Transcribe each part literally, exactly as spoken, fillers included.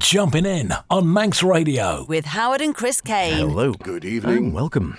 Jumping in on Manx Radio with Howard and Chris Kane. Hello. Good evening. And welcome.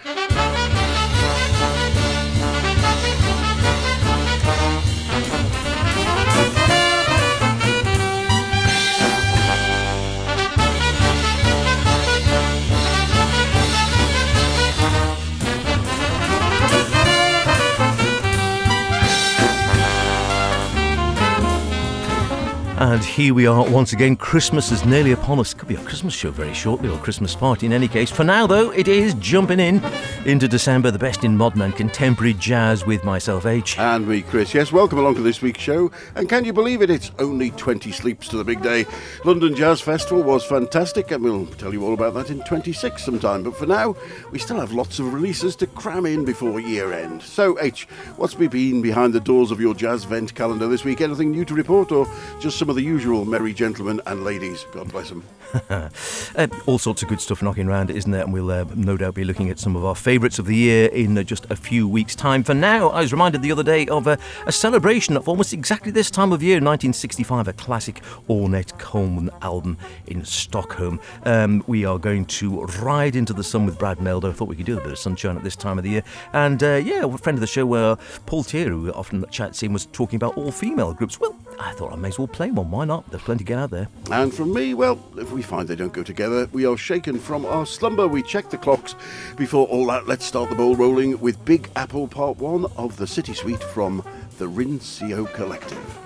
And here we are once again. Christmas is nearly upon us. Could be a Christmas show very shortly, or Christmas party in any case. For now, though, it is jumping in into December, the best in modern and contemporary jazz with myself, H. And me, Chris. Yes, welcome along to this week's show. And can you believe it? It's only twenty sleeps to the big day. London Jazz Festival was fantastic, and we'll tell you all about that in twenty-six sometime. But for now, we still have lots of releases to cram in before year end. So, H, what's been behind the doors of your jazz vent calendar this week? Anything new to report, or just some of the usual merry gentlemen and ladies? God bless them. uh, all sorts of good stuff knocking around, isn't there? And we'll uh, no doubt be looking at some of our favourites of the year in uh, just a few weeks' time. For now, I was reminded the other day of uh, a celebration of almost exactly this time of year, nineteen sixty-five, a classic Ornette Coleman album in Stockholm. Um, we are going to ride into the sun with Brad Meldo. I thought we could do a bit of sunshine at this time of the year. And uh, yeah, a friend of the show, uh, Paul Tier, who often chats in, was talking about all-female groups. Well, I thought I may as well play one. Why not? There's plenty to get out there. And from me, well, if we find they don't go together, we are shaken from our slumber. We check the clocks. Before all that, let's start the ball rolling with Big Apple Part one of the City Suite from the Rincio Collective.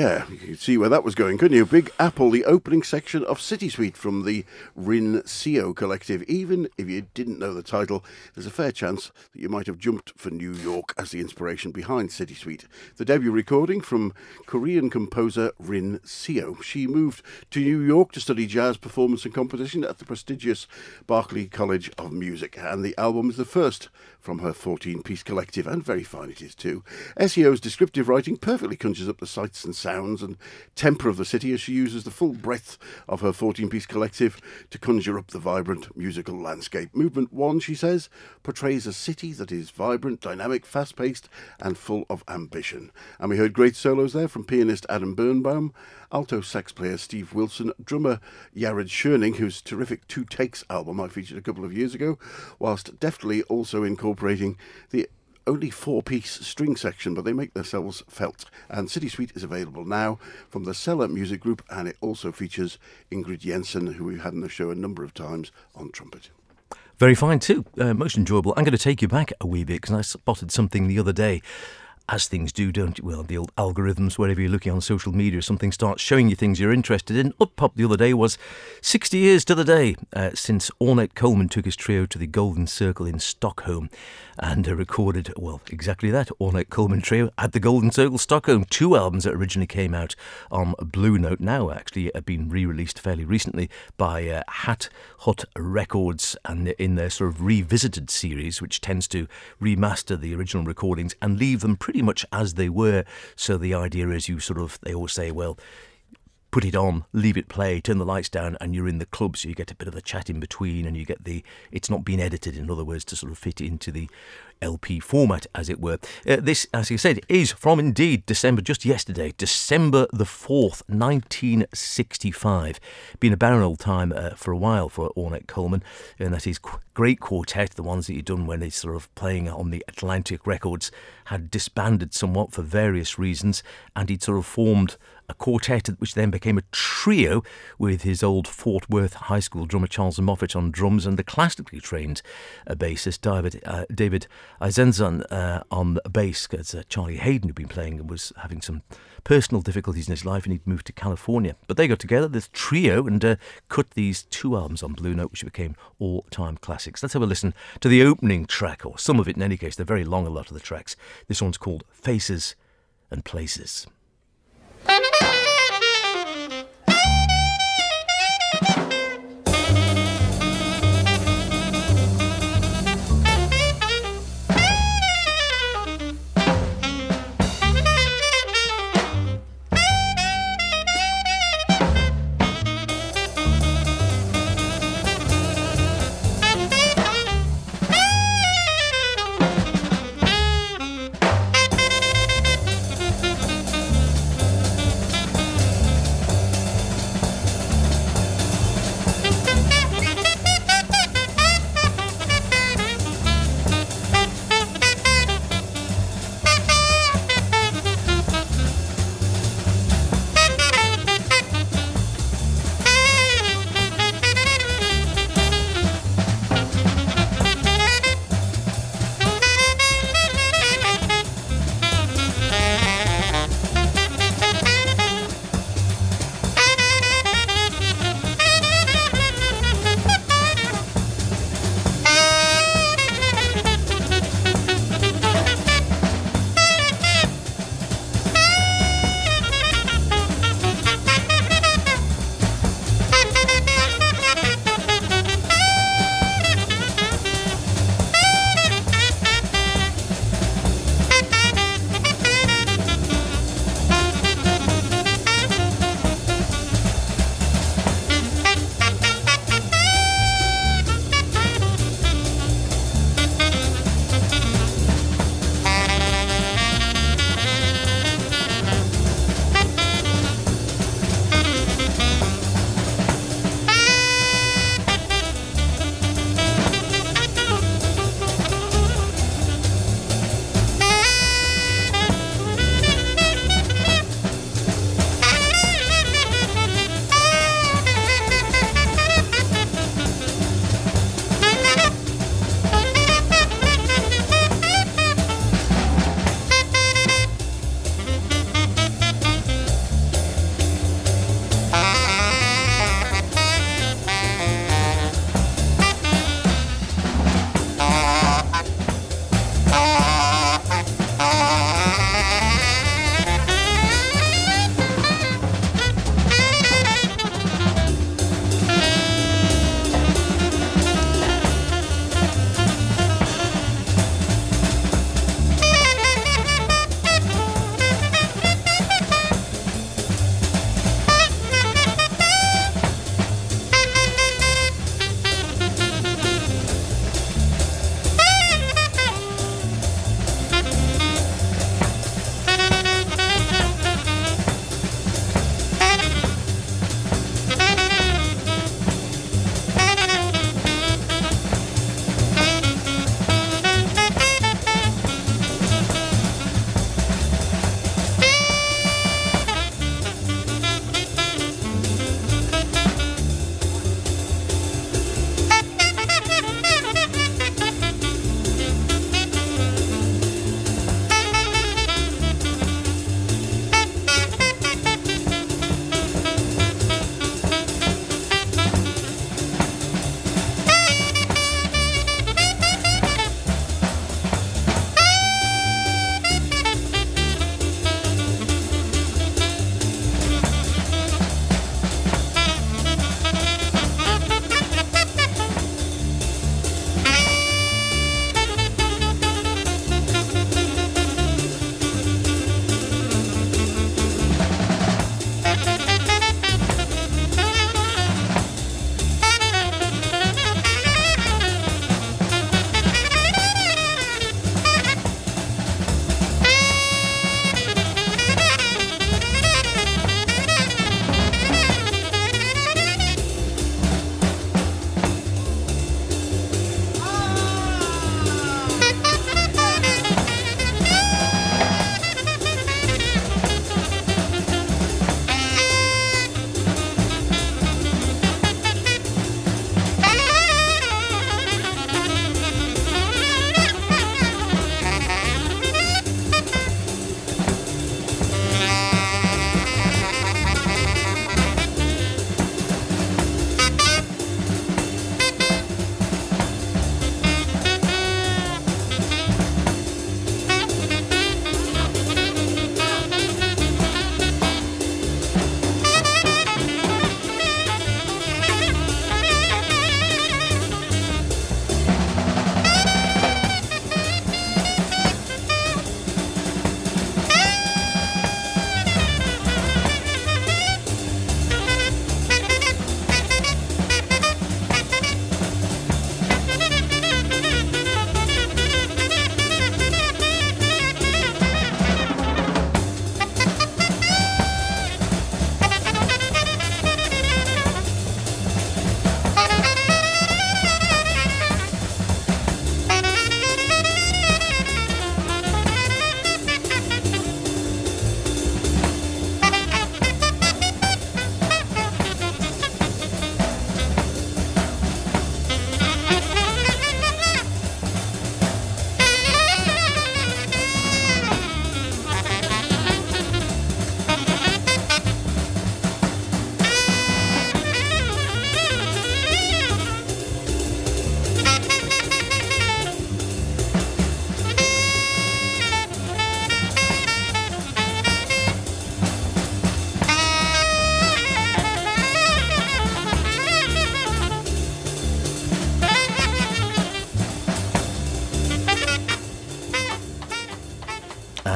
yeah, you could see where that was going, couldn't you? Big Apple, the opening section of City Suite from the Rin Seo Collective. Even if you didn't know the title, there's a fair chance that you might have jumped for New York as the inspiration behind City Suite. The debut recording from Korean composer Rin Seo. She moved to New York to study jazz performance and composition at the prestigious Berklee College of Music, and the album is the first from her fourteen-piece collective, and very fine it is too. S E O's descriptive writing perfectly conjures up the sights and sounds and temper of the city as she uses the full breadth of her fourteen-piece collective to conjure up the vibrant musical landscape. Movement one, she says, portrays a city that is vibrant, dynamic, fast-paced and full of ambition. And we heard great solos there from pianist Adam Birnbaum, alto sax player Steve Wilson, drummer Jared Schoening, whose terrific Two Takes album I featured a couple of years ago, whilst deftly also incorporating the only four-piece string section, but they make themselves felt. And City Suite is available now from the Cellar Music Group, and it also features Ingrid Jensen, who we've had on the show a number of times on trumpet. Very fine too, uh, most enjoyable. I'm going to take you back a wee bit because I spotted something the other day. As things do, don't you? Well, the old algorithms, wherever you're looking on social media, something starts showing you things you're interested in. Up popped the other day was sixty years to the day uh, since Ornette Coleman took his trio to the Golden Circle in Stockholm and uh, recorded, well, exactly that, Ornette Coleman Trio at the Golden Circle, Stockholm. Two albums that originally came out on Blue Note, now actually have been re-released fairly recently by uh, Hat Hut Records, and in their sort of revisited series, which tends to remaster the original recordings and leave them pretty much as they were. So the idea is you sort of, they always say, well, put it on, leave it play, turn the lights down, and you're in the club, so you get a bit of a chat in between, and you get the, it's not been edited, in other words, to sort of fit into the L P format, as it were. Uh, this, as you said, is from indeed December, just yesterday, December the fourth, nineteen sixty-five. Been a barren old time uh, for a while for Ornette Coleman, and that is qu- great quartet, the ones that he'd done when he's sort of playing on the Atlantic Records, had disbanded somewhat for various reasons, and he'd sort of formed a quartet which then became a trio with his old Fort Worth High School drummer Charles Moffat on drums and the classically trained uh, bassist David, uh, David Eisenzon uh, on bass, because uh, Charlie Hayden, who'd been playing and was having some personal difficulties in his life and he'd moved to California. But they got together, this trio, and uh, cut these two albums on Blue Note, which became all-time classics. Let's have a listen to the opening track, or some of it in any case. They're very long, a lot of the tracks. This one's called Faces and Places.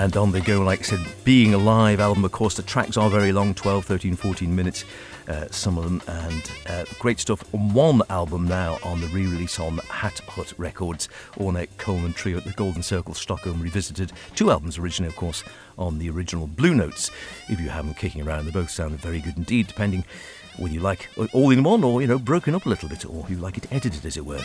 And on they go, like I said, being a live album. Of course, the tracks are very long, twelve, thirteen, fourteen minutes, uh, some of them, and uh, great stuff. One album now on the re-release on Hat Hut Records, Ornette Coleman Trio at the Golden Circle, Stockholm Revisited. Two albums originally, of course, on the original Blue Notes. If you have them kicking around, they both sound very good indeed, depending whether you like all in one or, you know, broken up a little bit, or you like it edited, as it were.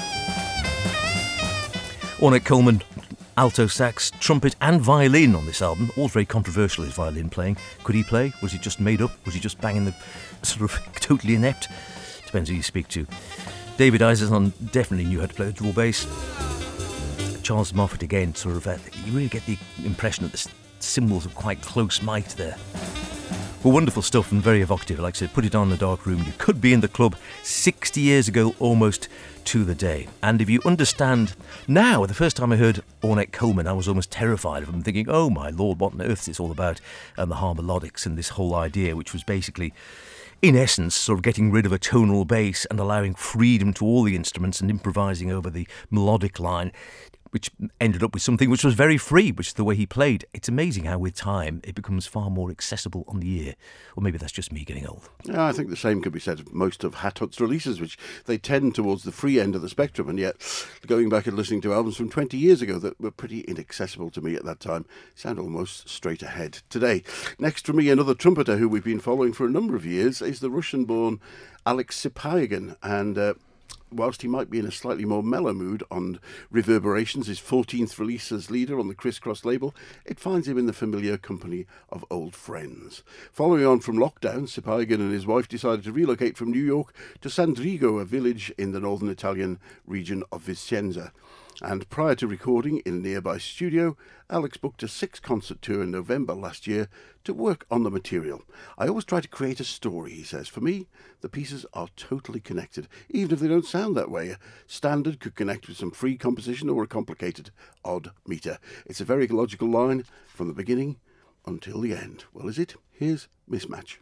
Ornette Coleman, alto sax, trumpet and violin on this album. All very controversial, his violin playing. Could he play? Was he just made up? Was he just banging the sort of totally inept? Depends who you speak to. David Isaacson definitely knew how to play the double bass. Charles Moffat again, sort of, uh, you really get the impression that the cymbals are quite close might there. Well, wonderful stuff and very evocative. Like I said, put it on in the dark room. You could be in the club sixty years ago, almost to the day. And if you understand now, the first time I heard Ornette Coleman, I was almost terrified of him, thinking, oh my lord, what on earth is this all about? And the harmonics and this whole idea, which was basically, in essence, sort of getting rid of a tonal bass and allowing freedom to all the instruments and improvising over the melodic line, which ended up with something which was very free, which is the way he played. It's amazing how with time it becomes far more accessible on the ear. Or maybe that's just me getting old. Yeah, I think the same could be said of most of Hat Hut's releases, which they tend towards the free end of the spectrum, and yet going back and listening to albums from twenty years ago that were pretty inaccessible to me at that time sound almost straight ahead today. Next for me, another trumpeter who we've been following for a number of years is the Russian-born Alex Sipayagan, and uh, whilst he might be in a slightly more mellow mood on Reverberations, his fourteenth release as leader on the Criss Cross label, it finds him in the familiar company of old friends. Following on from lockdown, Sipayagan and his wife decided to relocate from New York to Sandrigo, a village in the northern Italian region of Vicenza. And prior to recording in a nearby studio, Alex booked a six-concert tour in November last year to work on the material. I always try to create a story, he says. For me, the pieces are totally connected, even if they don't sound that way. A standard could connect with some free composition or a complicated odd meter. It's a very logical line from the beginning until the end. Well, is it? Here's Mismatch.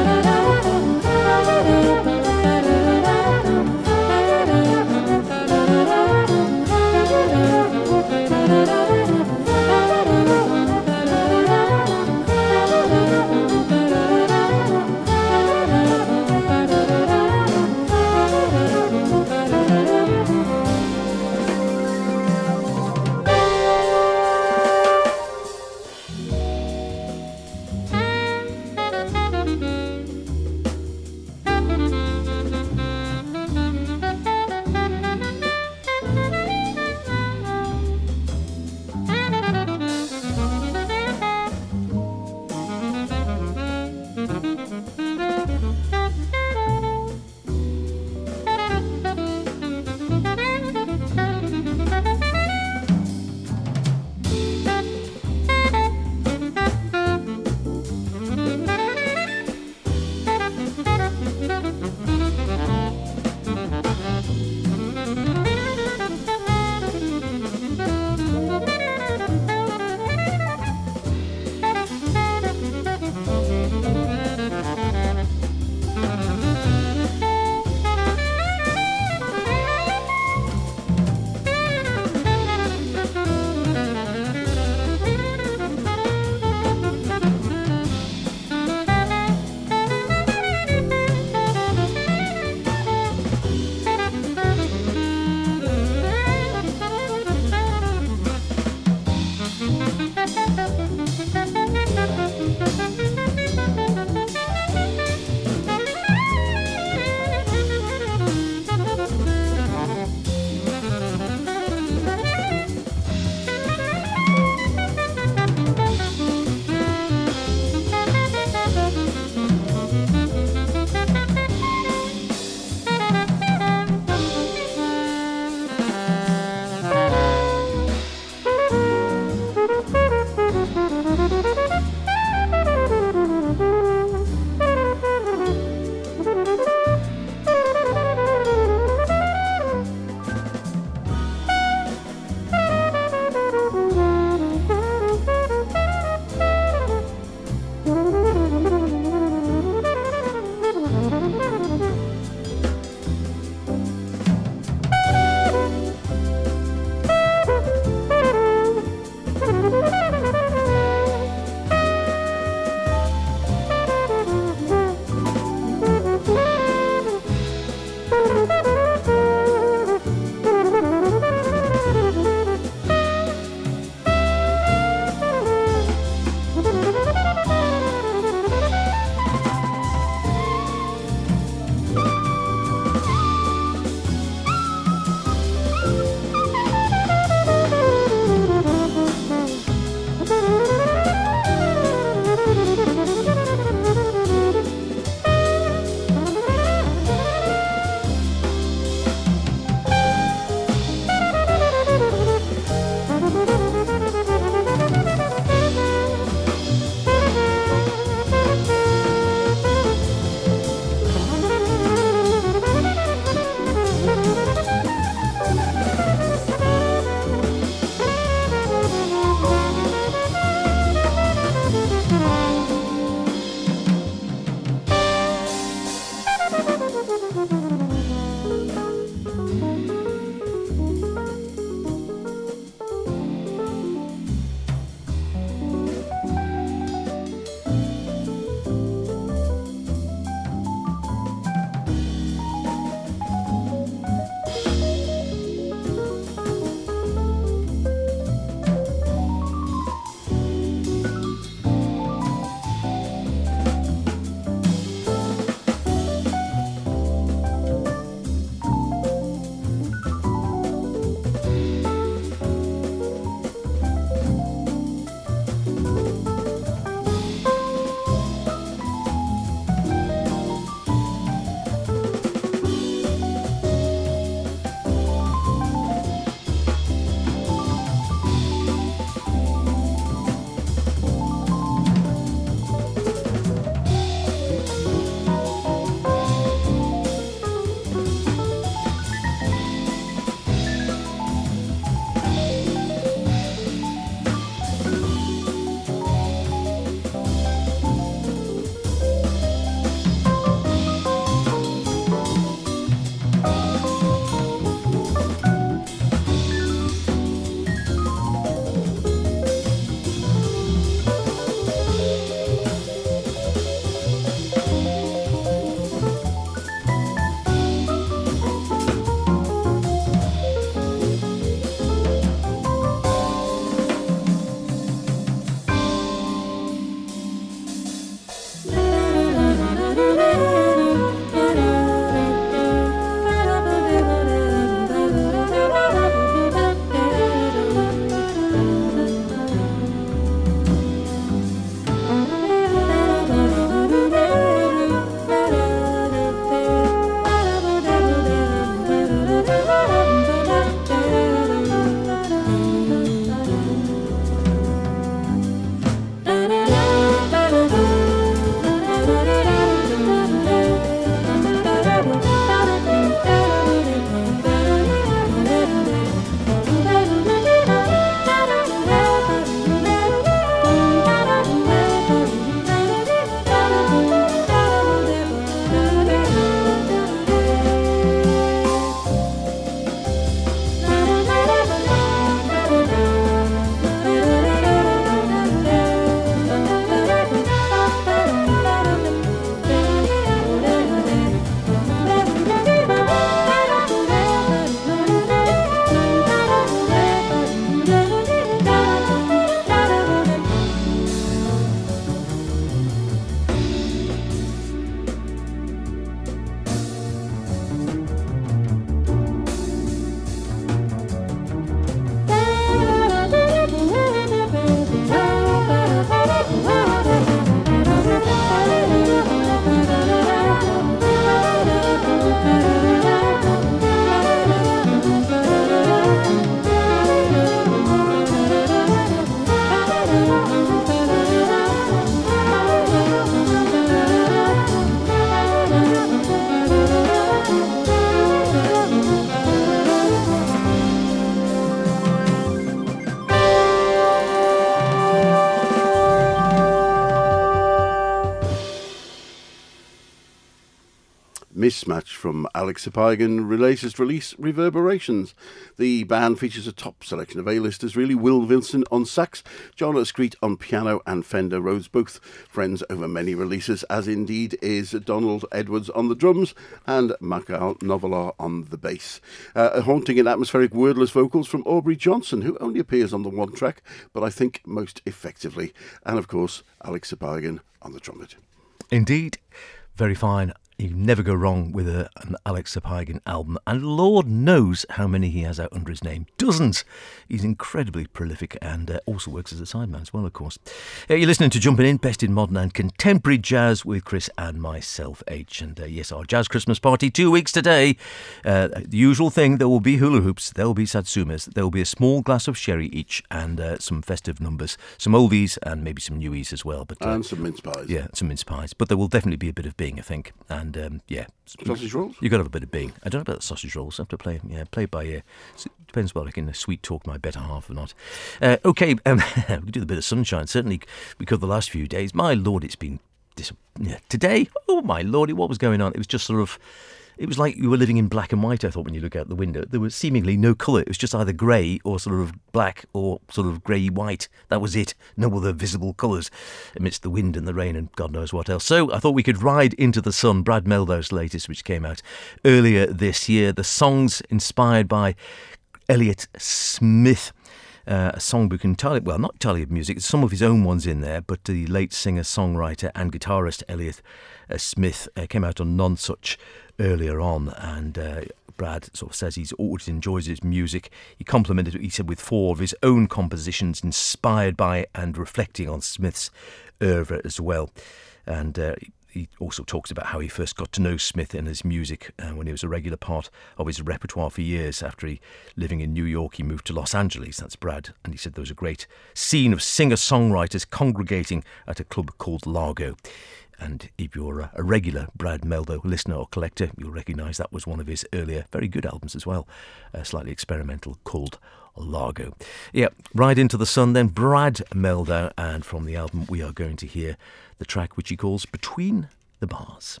Mismatch from Alex Sapaigan latest release, Reverberations. The band features a top selection of A-listers, really. Will Vincent on sax, John Screet on piano, and Fender Rhodes, both friends over many releases, as indeed is Donald Edwards on the drums and Michael Novelar on the bass. Uh, haunting and atmospheric wordless vocals from Aubrey Johnson, who only appears on the one track, but I think most effectively. And of course, Alex Sapaigan on the trumpet. Indeed, very fine. You never go wrong with a, an Alex Sapaigan album, and Lord knows how many he has out under his name. Dozens. He's incredibly prolific and uh, also works as a sideman as well, of course. Uh, you're listening to Jumping In, Best in Modern and Contemporary Jazz with Chris and myself, H. And uh, yes, our Jazz Christmas party, two weeks today. Uh, the usual thing, there will be hula hoops, there will be satsumas, there will be a small glass of sherry each, and uh, some festive numbers, some oldies and maybe some newies as well. But uh, And some mince pies. Yeah, some mince pies. But there will definitely be a bit of Bing, I think. And um, yeah, sausage rolls. You've got to have a bit of Bing. I don't know about the sausage rolls. I have to play, yeah, play by ear. So it depends whether I can uh, sweet talk my better half or not. Uh, okay, um, we do the bit of sunshine. Certainly, because the last few days, my lord, it's been dis- yeah, today. Oh my lordy, what was going on? It was just sort of. It was like you were living in black and white, I thought, when you look out the window. There was seemingly no colour. It was just either grey or sort of black or sort of grey-white. That was it. No other visible colours amidst the wind and the rain and God knows what else. So I thought we could ride into the sun. Brad Meldau's latest, which came out earlier this year. The songs inspired by Elliott Smith. Uh, a songbook entirely, well, not entirely of music, some of his own ones in there, but the late singer, songwriter and guitarist Elliott uh, Smith uh, came out on Nonsuch earlier on, and uh, Brad sort of says he's always enjoys his music. He complimented it, he said, with four of his own compositions inspired by and reflecting on Smith's oeuvre as well. And uh, he also talks about how he first got to know Smith and his music uh, when he was a regular part of his repertoire for years. After he, living in New York, he moved to Los Angeles. That's Brad. And he said there was a great scene of singer-songwriters congregating at a club called Largo. And if you're a, a regular Brad Meldau listener or collector, you'll recognise that was one of his earlier, very good albums as well, uh, slightly experimental, called Largo. Yeah, right into the sun then, Brad Meldau, and from the album we are going to hear the track which he calls Between the Bars.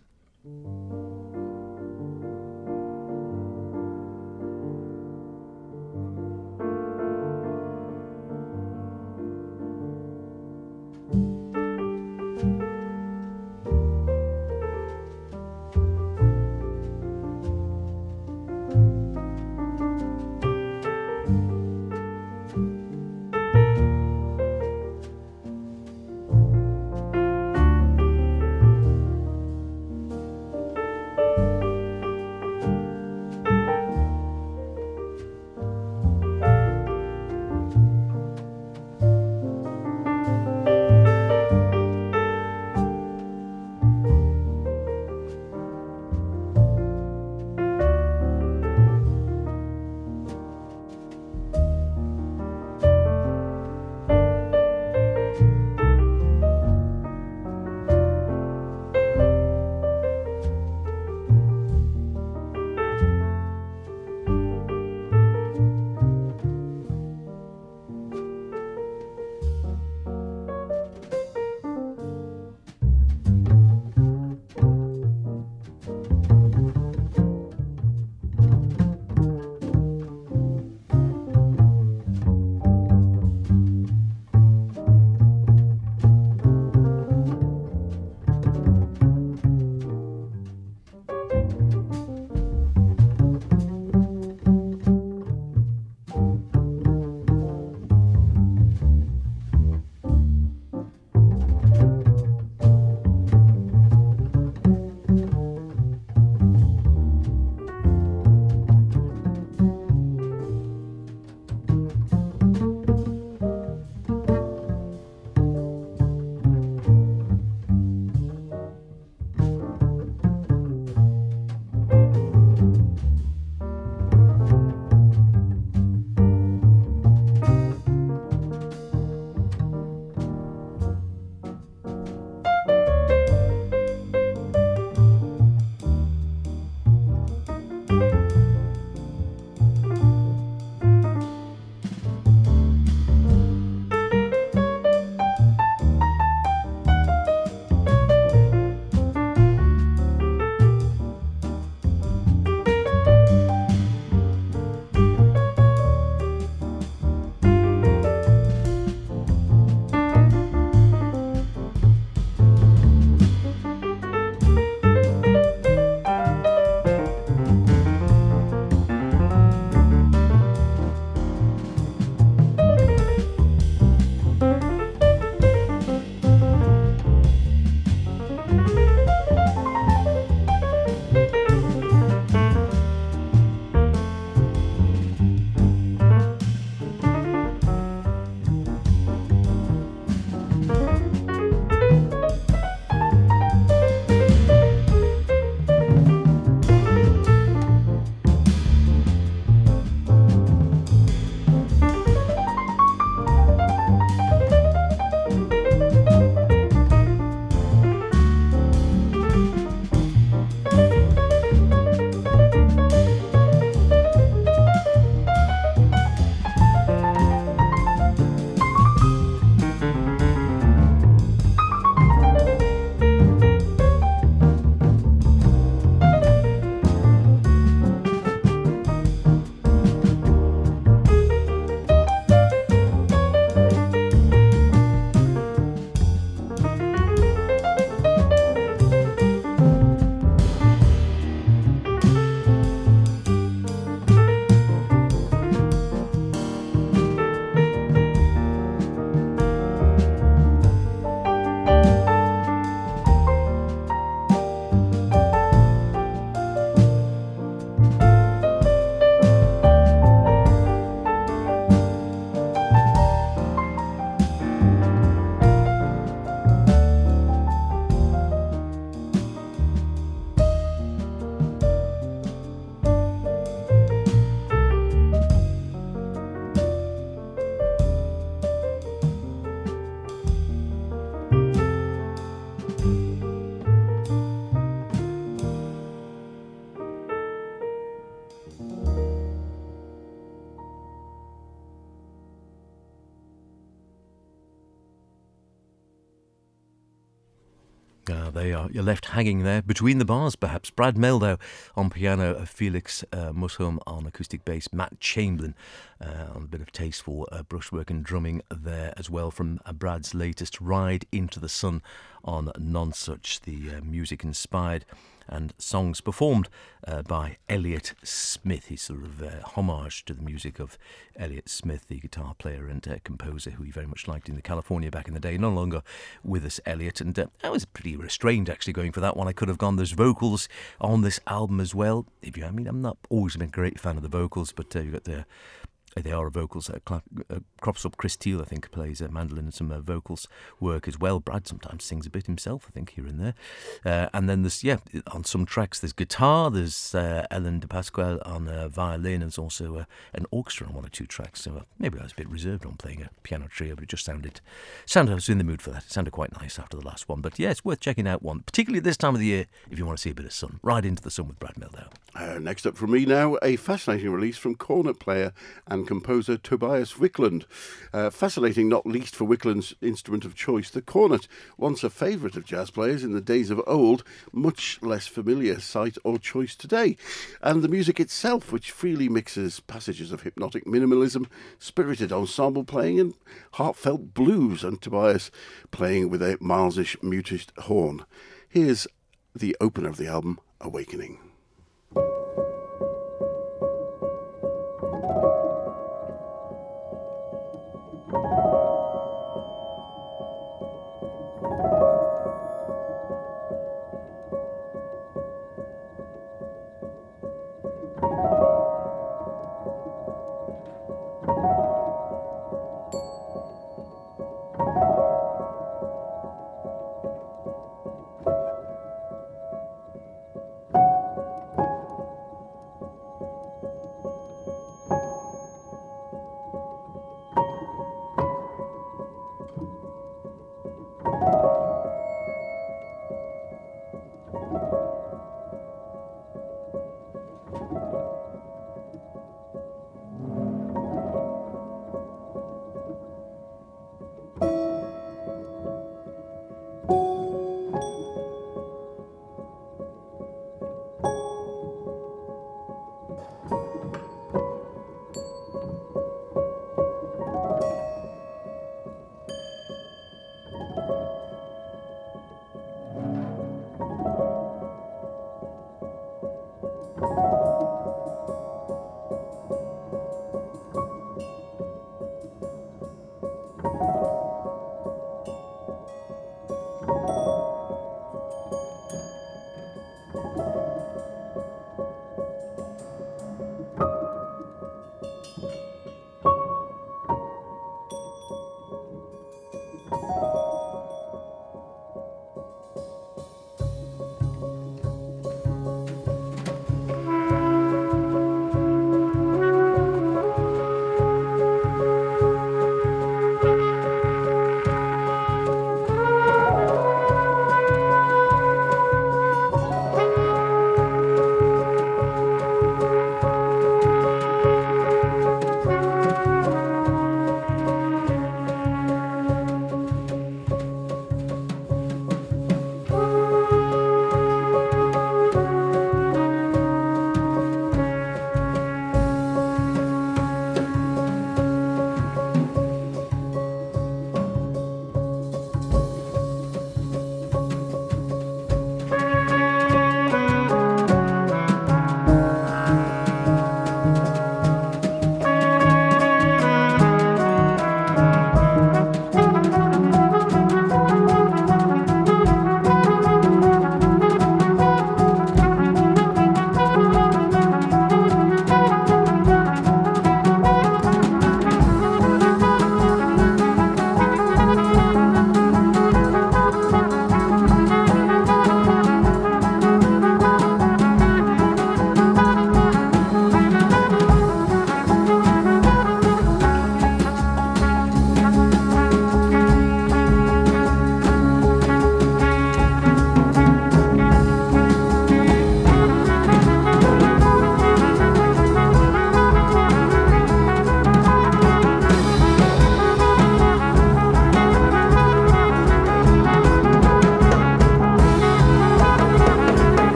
Now they are, you're left hanging there between the bars perhaps. Brad Mehldau on piano, Felix uh, Mushum on acoustic bass, Matt Chamberlain uh, on a bit of tasteful uh, brushwork and drumming there as well from uh, Brad's latest Ride Into the Sun on Nonsuch, the uh, music inspired and songs performed uh, by Elliott Smith. He's sort of uh, homage to the music of Elliott Smith, the guitar player and uh, composer who he very much liked in the California back in the day. No longer with us, Elliott. And uh, I was pretty restrained actually going for that one. I could have gone. There's vocals on this album as well. If you, I mean, I'm not always been a great fan of the vocals, but uh, you've got the They are vocals. Uh, cl- uh, crops up Chris Teal, I think, plays uh, mandolin and some uh, vocals work as well. Brad sometimes sings a bit himself, I think, here and there. Uh, and then there's, yeah, on some tracks there's guitar, there's uh, Ellen de Pasquale on uh, violin, and there's also uh, an orchestra on one or two tracks. So uh, maybe I was a bit reserved on playing a piano trio, but it just sounded, sounded I was in the mood for that. It sounded quite nice after the last one. But yeah, it's worth checking out one, particularly at this time of the year, if you want to see a bit of sun. Ride Into the Sun with Brad Mehldau. Uh, next up from me now, a fascinating release from cornet player and composer Tobias Wickland. Uh, fascinating not least for Wickland's instrument of choice, the cornet, once a favourite of jazz players in the days of old, much less familiar sight or choice today. And the music itself, which freely mixes passages of hypnotic minimalism, spirited ensemble playing and heartfelt blues, and Tobias playing with a Milesish mutist horn. Here's the opener of the album, Awakening.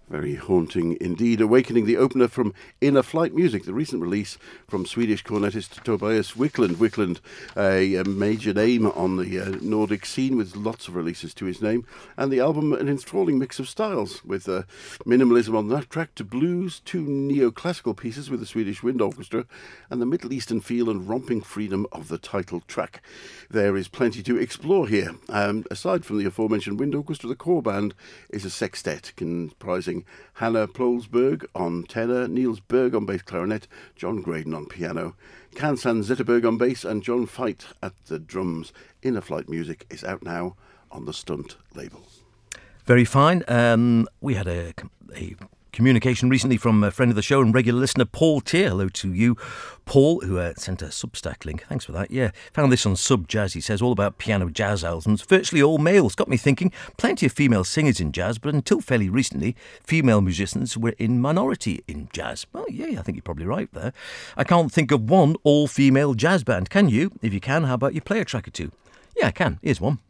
Very haunting indeed. Awakening, the opener from Inner Flight Music, the recent release from Swedish cornetist Tobias Wiklund. Wiklund, a, a major name on the uh, Nordic scene with lots of releases to his name. And the album, an enthralling mix of styles, with uh, minimalism on that track to blues, two neoclassical pieces with the Swedish Wind Orchestra, and the Middle Eastern feel and romping freedom of the title track. There is plenty to explore here. Um, aside from the aforementioned Wind Orchestra, the core band is a sextet comprising Hannah Plolsberg on tenor, Niels Berg on bass clarinet, John Graydon on piano, Kansan Zetterberg on bass, and John Feit at the drums. Inner Flight Music is out now on the Stunt label. Very fine. Um, we had a, a communication recently from a friend of the show and regular listener, Paul Tier. Hello to you, Paul, who uh, sent a Substack link. Thanks for that. Yeah, found this on Sub Jazz. He says all about piano jazz albums, virtually all males. Got me thinking, plenty of female singers in jazz, but until fairly recently, female musicians were in minority in jazz. Well, yeah, I think you're probably right there. I can't think of one all-female jazz band. Can you? If you can, how about you play a track or two? Yeah, I can. Here's one.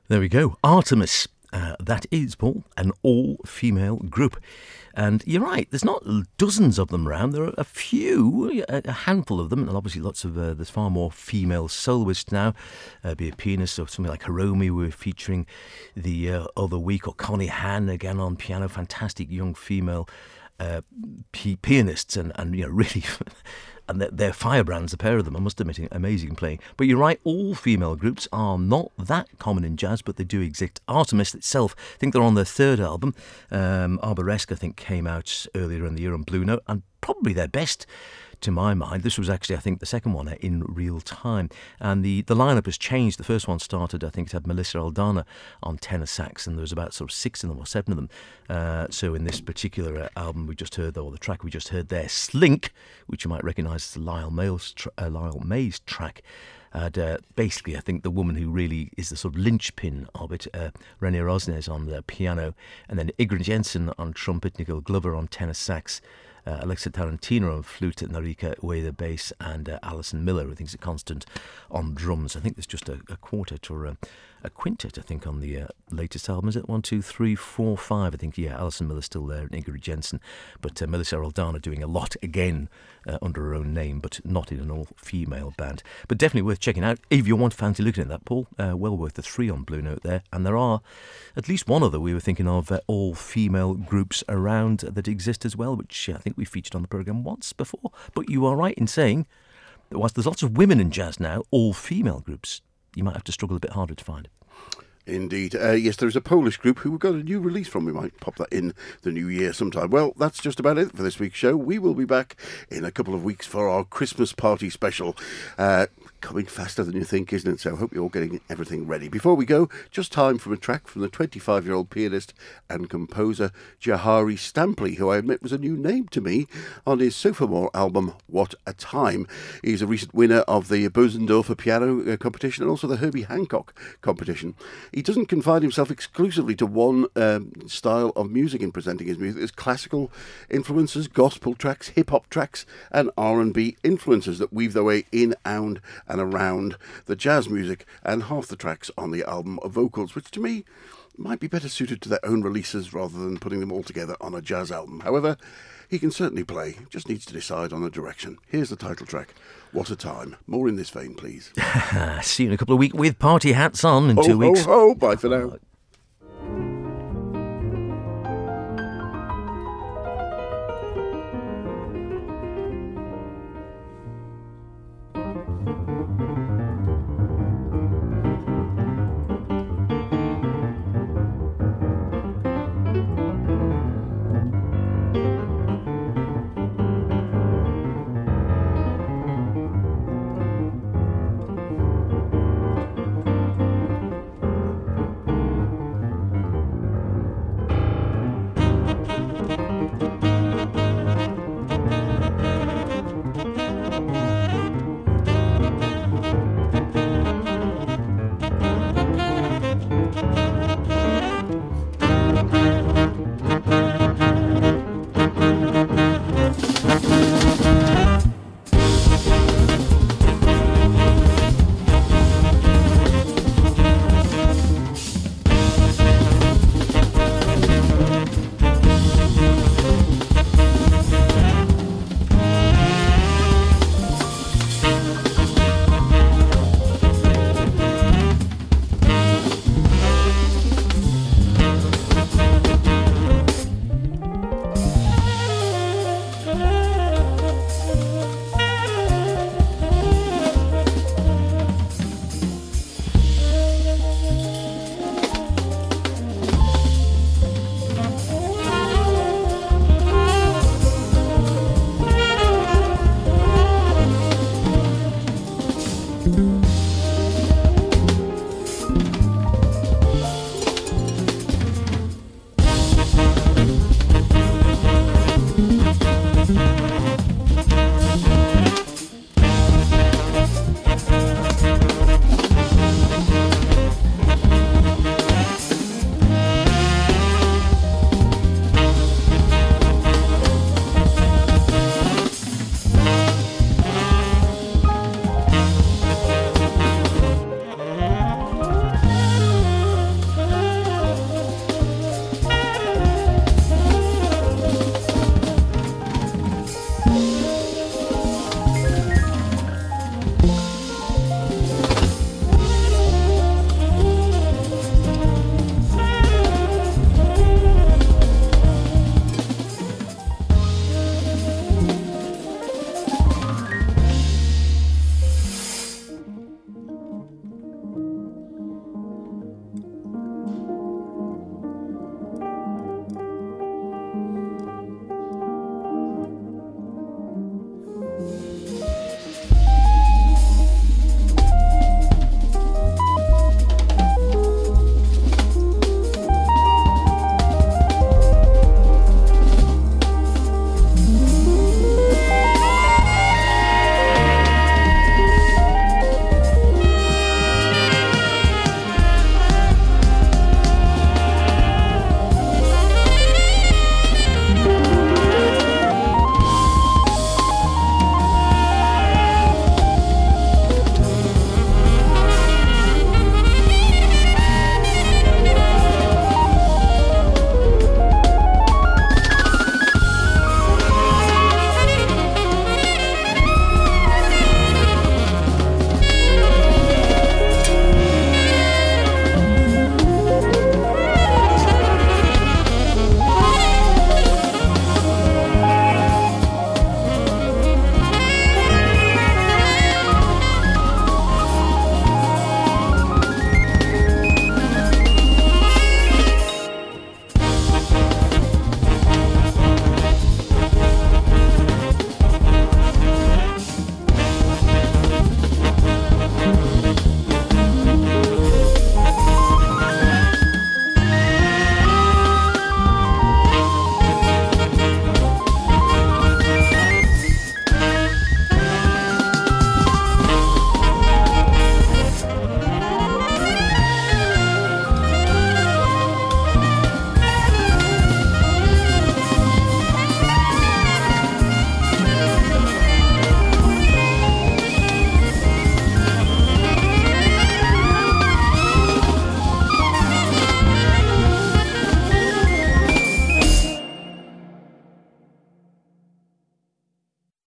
There we go. Artemis. Uh, that is, Paul, an all-female group. And you're right, there's not dozens of them around. There are a few, a handful of them, and obviously lots of, uh, there's far more female soloists now, uh, be a pianist or something like Hiromi we were featuring the uh, other week, or Connie Han again on piano, fantastic young female uh, p- pianists, and, and you know, really... And they're, they're firebrands, a pair of them, I must admit, amazing playing. But you're right, all female groups are not that common in jazz, but they do exist. Artemis itself, I think they're on their third album. Um, Arboresque, I think, came out earlier in the year on Blue Note, and probably their best, to my mind. This was actually, I think, the second one in real time. And the, the lineup has changed. The first one started, I think it had Melissa Aldana on tenor sax, and there was about sort of six of them or seven of them. Uh, so in this particular uh, album we just heard, or the track we just heard there, Slink, which you might recognise as the Lyle Mays, tra- uh, Lyle Mays track, and uh, basically I think the woman who really is the sort of linchpin of it, uh, Renia Rosnes on the piano, and then Ingrid Jensen on trumpet, Nicole Glover on tenor sax, Uh, Alexa Tarantino on flute, Narika Ueda bass, and uh, Alison Miller, I think is a constant, on drums. I think there's just a, a quartet or a, a quintet, I think, on the uh, latest album. Is it one, two, three, four, five? I think, yeah, Alison Miller's still there, and Ingrid Jensen. But uh, Melissa Aldana doing a lot again uh, under her own name, but not in an all-female band. But definitely worth checking out. If you want to fancy looking at that, Paul, uh, well worth the three on Blue Note there. And there are at least one other we were thinking of, uh, all-female groups around that exist as well, which I think we featured on the programme once before. But you are right in saying that whilst there's lots of women in jazz now, all-female groups, you might have to struggle a bit harder to find. Indeed. Uh, yes, there's a Polish group who we've got a new release from. We might pop that in the new year sometime. Well, that's just about it for this week's show. We will be back in a couple of weeks for our Christmas party special. Uh, coming faster than you think, isn't it? So I hope you're all getting everything ready. Before we go, just time for a track from the twenty-five-year-old pianist and composer Jahari Stampley, who I admit was a new name to me, on his sophomore album, What a Time. He's a recent winner of the Bösendorfer piano competition and also the Herbie Hancock competition. He doesn't confine himself exclusively to one um, style of music in presenting his music. There's classical influences, gospel tracks, hip-hop tracks, and R and B influences that weave their way in and and around the jazz music, and half the tracks on the album are vocals, which to me might be better suited to their own releases rather than putting them all together on a jazz album. However, he can certainly play, just needs to decide on a direction. Here's the title track, What a Time. More in this vein, please. See you in a couple of weeks with party hats on in ho, two ho, weeks. Ho, bye for now.